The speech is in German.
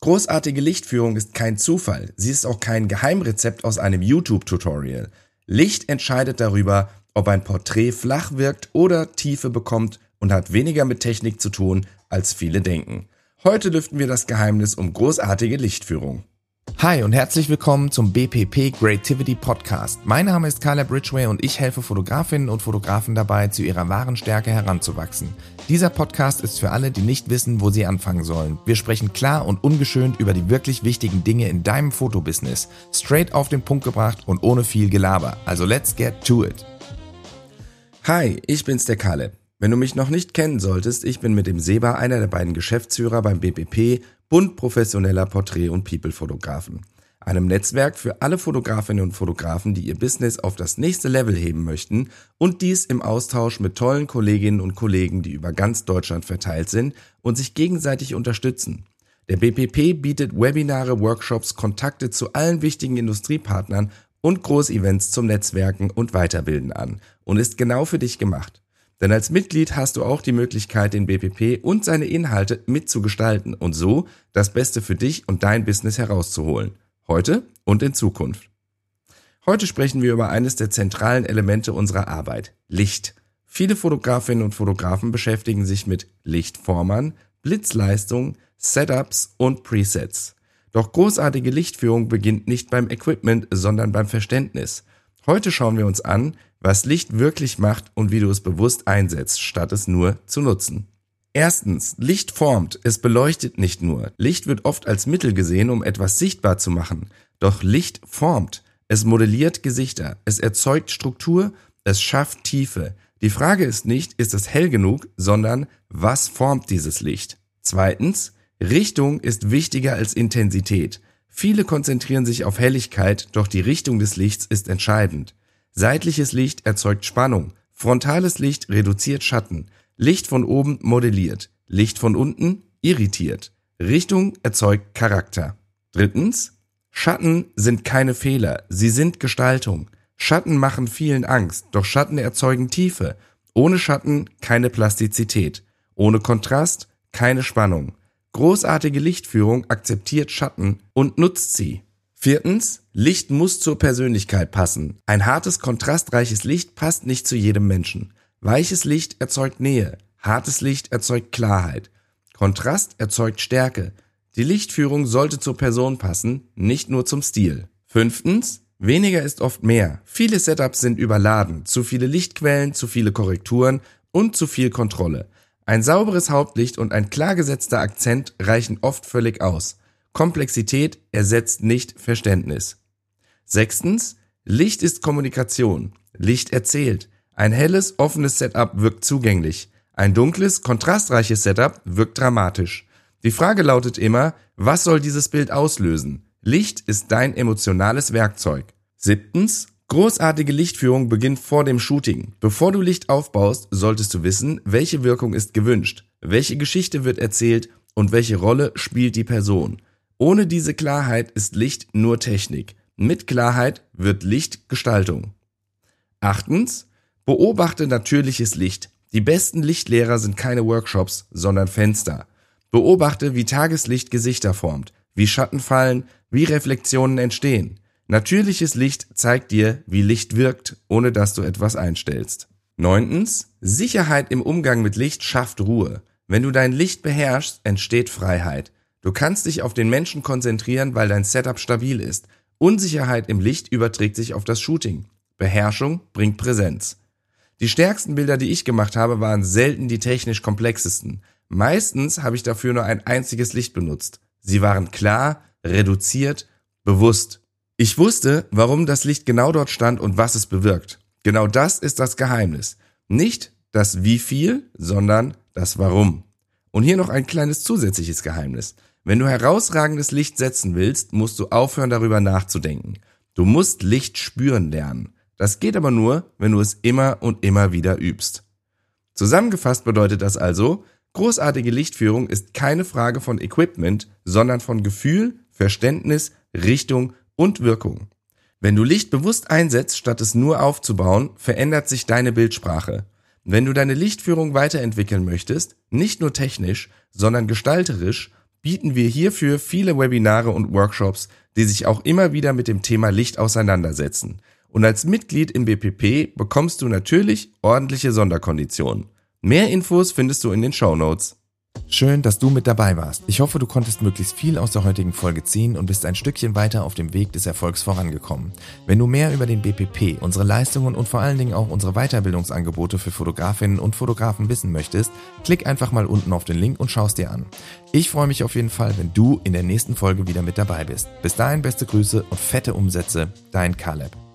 Großartige Lichtführung ist kein Zufall, sie ist auch kein Geheimrezept aus einem YouTube-Tutorial. Licht entscheidet darüber, ob ein Porträt flach wirkt oder Tiefe bekommt und hat weniger mit Technik zu tun, als viele denken. Heute lüften wir das Geheimnis um großartige Lichtführung. Hi und herzlich willkommen zum BPP Creativity Podcast. Mein Name ist Caleb Ridgway und ich helfe Fotografinnen und Fotografen dabei, zu ihrer wahren Stärke heranzuwachsen. Dieser Podcast ist für alle, die nicht wissen, wo sie anfangen sollen. Wir sprechen klar und ungeschönt über die wirklich wichtigen Dinge in deinem Fotobusiness. Straight auf den Punkt gebracht und ohne viel Gelaber. Also let's get to it. Hi, ich bin's der Caleb. Wenn du mich noch nicht kennen solltest, ich bin mit dem Seba einer der beiden Geschäftsführer beim BPP, Bund professioneller Porträt- und People-Fotografen. Einem Netzwerk für alle Fotografinnen und Fotografen, die ihr Business auf das nächste Level heben möchten und dies im Austausch mit tollen Kolleginnen und Kollegen, die über ganz Deutschland verteilt sind und sich gegenseitig unterstützen. Der BPP bietet Webinare, Workshops, Kontakte zu allen wichtigen Industriepartnern und Großevents zum Netzwerken und Weiterbilden an und ist genau für dich gemacht. Denn als Mitglied hast du auch die Möglichkeit, den BPP und seine Inhalte mitzugestalten und so das Beste für dich und dein Business herauszuholen. Heute und in Zukunft. Heute sprechen wir über eines der zentralen Elemente unserer Arbeit, Licht. Viele Fotografinnen und Fotografen beschäftigen sich mit Lichtformern, Blitzleistung, Setups und Presets. Doch großartige Lichtführung beginnt nicht beim Equipment, sondern beim Verständnis. Heute schauen wir uns an, was Licht wirklich macht und wie du es bewusst einsetzt, statt es nur zu nutzen. Erstens, Licht formt, es beleuchtet nicht nur. Licht wird oft als Mittel gesehen, um etwas sichtbar zu machen. Doch Licht formt, es modelliert Gesichter, es erzeugt Struktur, es schafft Tiefe. Die Frage ist nicht, ist es hell genug, sondern was formt dieses Licht? Zweitens, Richtung ist wichtiger als Intensität. Viele konzentrieren sich auf Helligkeit, doch die Richtung des Lichts ist entscheidend. Seitliches Licht erzeugt Spannung, frontales Licht reduziert Schatten, Licht von oben modelliert, Licht von unten irritiert, Richtung erzeugt Charakter. Drittens, Schatten sind keine Fehler, sie sind Gestaltung. Schatten machen vielen Angst, doch Schatten erzeugen Tiefe. Ohne Schatten keine Plastizität, ohne Kontrast keine Spannung. Großartige Lichtführung akzeptiert Schatten und nutzt sie. Viertens, Licht muss zur Persönlichkeit passen. Ein hartes, kontrastreiches Licht passt nicht zu jedem Menschen. Weiches Licht erzeugt Nähe, hartes Licht erzeugt Klarheit. Kontrast erzeugt Stärke. Die Lichtführung sollte zur Person passen, nicht nur zum Stil. Fünftens, weniger ist oft mehr. Viele Setups sind überladen, zu viele Lichtquellen, zu viele Korrekturen und zu viel Kontrolle. Ein sauberes Hauptlicht und ein klar gesetzter Akzent reichen oft völlig aus. Komplexität ersetzt nicht Verständnis. Sechstens, Licht ist Kommunikation. Licht erzählt. Ein helles, offenes Setup wirkt zugänglich. Ein dunkles, kontrastreiches Setup wirkt dramatisch. Die Frage lautet immer, was soll dieses Bild auslösen? Licht ist dein emotionales Werkzeug. Siebtens, großartige Lichtführung beginnt vor dem Shooting. Bevor du Licht aufbaust, solltest du wissen, welche Wirkung ist gewünscht, welche Geschichte wird erzählt und welche Rolle spielt die Person. Ohne diese Klarheit ist Licht nur Technik. Mit Klarheit wird Licht Gestaltung. Achtens, beobachte natürliches Licht. Die besten Lichtlehrer sind keine Workshops, sondern Fenster. Beobachte, wie Tageslicht Gesichter formt, wie Schatten fallen, wie Reflexionen entstehen. Natürliches Licht zeigt dir, wie Licht wirkt, ohne dass du etwas einstellst. Neuntens, Sicherheit im Umgang mit Licht schafft Ruhe. Wenn du dein Licht beherrschst, entsteht Freiheit. Du kannst dich auf den Menschen konzentrieren, weil dein Setup stabil ist. Unsicherheit im Licht überträgt sich auf das Shooting. Beherrschung bringt Präsenz. Die stärksten Bilder, die ich gemacht habe, waren selten die technisch komplexesten. Meistens habe ich dafür nur ein einziges Licht benutzt. Sie waren klar, reduziert, bewusst. Ich wusste, warum das Licht genau dort stand und was es bewirkt. Genau das ist das Geheimnis. Nicht das Wie viel, sondern das Warum. Und hier noch ein kleines zusätzliches Geheimnis. Wenn du herausragendes Licht setzen willst, musst du aufhören, darüber nachzudenken. Du musst Licht spüren lernen. Das geht aber nur, wenn du es immer und immer wieder übst. Zusammengefasst bedeutet das also, großartige Lichtführung ist keine Frage von Equipment, sondern von Gefühl, Verständnis, Richtung und Wirkung. Wenn du Licht bewusst einsetzt, statt es nur aufzubauen, verändert sich deine Bildsprache. Wenn du deine Lichtführung weiterentwickeln möchtest, nicht nur technisch, sondern gestalterisch, bieten wir hierfür viele Webinare und Workshops, die sich auch immer wieder mit dem Thema Licht auseinandersetzen. Und als Mitglied im BPP bekommst du natürlich ordentliche Sonderkonditionen. Mehr Infos findest du in den Shownotes. Schön, dass du mit dabei warst. Ich hoffe, du konntest möglichst viel aus der heutigen Folge ziehen und bist ein Stückchen weiter auf dem Weg des Erfolgs vorangekommen. Wenn du mehr über den BPP, unsere Leistungen und vor allen Dingen auch unsere Weiterbildungsangebote für Fotografinnen und Fotografen wissen möchtest, klick einfach mal unten auf den Link und schau es dir an. Ich freue mich auf jeden Fall, wenn du in der nächsten Folge wieder mit dabei bist. Bis dahin beste Grüße und fette Umsätze, dein Caleb.